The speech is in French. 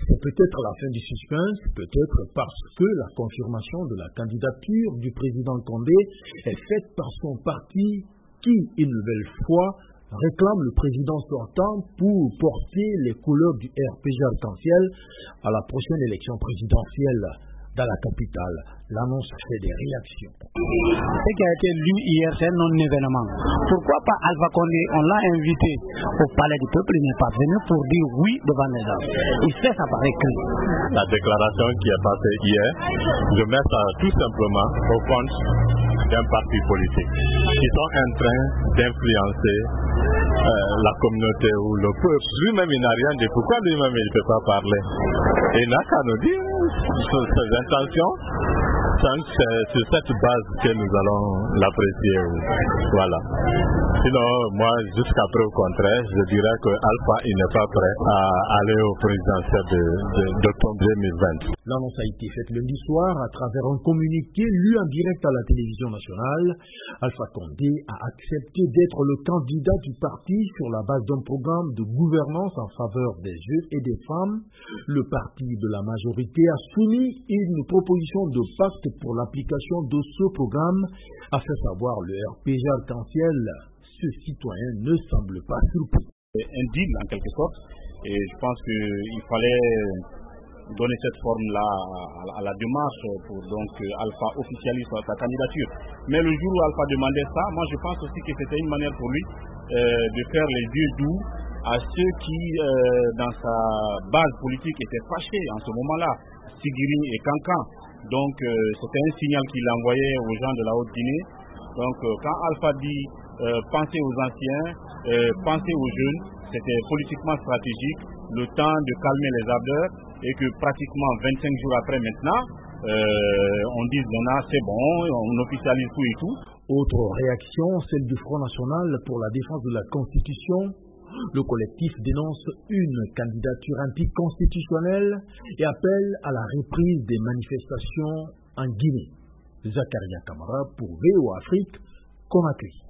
C'est peut-être la fin du suspense, peut-être parce que la confirmation de la candidature du président Condé est faite par son parti qui, une nouvelle fois, réclame le président sortant pour porter les couleurs du RPG arc-en-ciel à la prochaine élection présidentielle. Dans la capitale, l'annonce fait des réactions. Ce qui a été lu hier, c'est un non-événement. Pourquoi pas Alpha Condé, on l'a invité au palais du peuple, il n'est pas venu pour dire oui devant les gens. Il fait ça par écrit. La déclaration qui est passée hier, je mets ça tout simplement au compte d'un parti politique qui sont en train d'influencer la communauté ou le peuple. Lui-même, il n'a rien dit. Pourquoi lui-même, il ne peut pas parler? Et il n'a qu'à nous dire ses intentions. C'est sur cette base que nous allons l'apprécier. Voilà. Sinon, moi, jusqu'à preuve contraire, je dirais que Alpha, il n'est pas prêt à aller au présidentiel d'octobre 2020. L'annonce a été faite lundi soir à travers un communiqué lu en direct à la télévision nationale. Alpha Condé a accepté d'être le candidat du parti sur la base d'un programme de gouvernance en faveur des jeunes et des femmes. Le parti de la majorité a soumis une proposition de pacte pour l'application de ce programme, a fait savoir le RPG arc-en-ciel. Ce citoyen ne semble pas surpris. Un deal en quelque sorte, et je pense qu'il fallait donner cette forme-là à la démarche pour donc Alpha officialise sa candidature. Mais le jour où Alpha demandait ça, moi je pense aussi que c'était une manière pour lui de faire les yeux doux à ceux qui, dans sa base politique, étaient fâchés en ce moment-là, Sigiri et Kankan. Donc c'était un signal qu'il envoyait aux gens de la Haute-Guinée. Donc quand Alpha dit pensez aux anciens, pensez aux jeunes, c'était politiquement stratégique, le temps de calmer les ardeurs et que pratiquement 25 jours après maintenant, on dit c'est bon, on officialise tout et tout. Autre réaction, celle du Front National pour la défense de la Constitution. Le collectif dénonce une candidature anticonstitutionnelle et appelle à la reprise des manifestations en Guinée. Zakaria Kamara pour VO Afrique, Conakry.